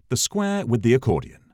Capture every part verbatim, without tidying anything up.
The square with the accordion.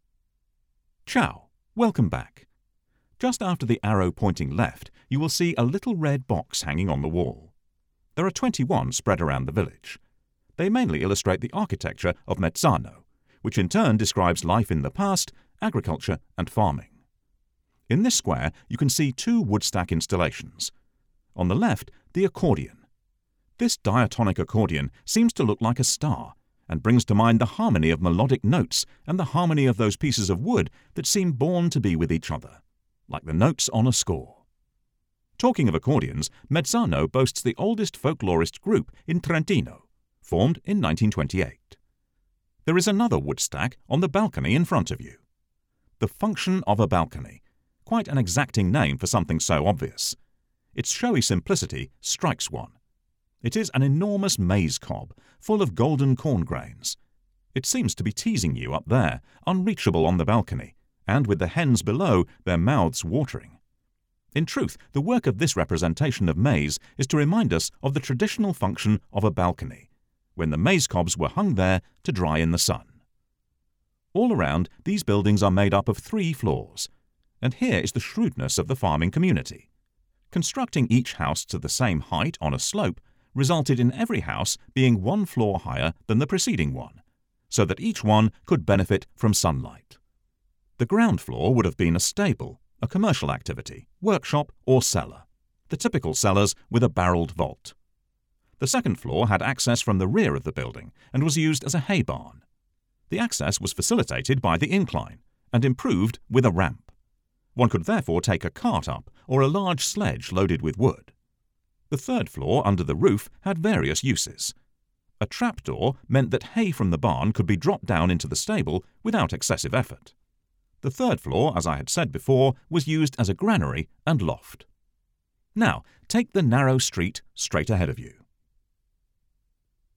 Ciao, welcome back. Just after the arrow pointing left, you will see a little red box hanging on the wall. There are twenty-one spread around the village. They mainly illustrate the architecture of Mezzano, which in turn describes life in the past, agriculture and farming. In this square, you can see two woodstack installations. On the left, the accordion. This diatonic accordion seems to look like a star and brings to mind the harmony of melodic notes and the harmony of those pieces of wood that seem born to be with each other, like the notes on a score. Talking of accordions, Mezzano boasts the oldest folklorist group in Trentino, formed in nineteen twenty-eight. There is another woodstack on the balcony in front of you. The function of a balcony. Quite an exacting name for something so obvious. Its showy simplicity strikes one. It is an enormous maize cob, full of golden corn grains. It seems to be teasing you up there, unreachable on the balcony, and with the hens below, their mouths watering. In truth, the work of this representation of maize is to remind us of the traditional function of a balcony, when the maize cobs were hung there to dry in the sun. All around, these buildings are made up of three floors, and here is the shrewdness of the farming community. Constructing each house to the same height on a slope resulted in every house being one floor higher than the preceding one, so that each one could benefit from sunlight. The ground floor would have been a stable, a commercial activity, workshop or cellar, the typical cellars with a barreled vault. The second floor had access from the rear of the building and was used as a hay barn. The access was facilitated by the incline and improved with a ramp. One could therefore take a cart up or a large sledge loaded with wood. The third floor under the roof had various uses. A trapdoor meant that hay from the barn could be dropped down into the stable without excessive effort. The third floor, as I had said before, was used as a granary and loft. Now, take the narrow street straight ahead of you.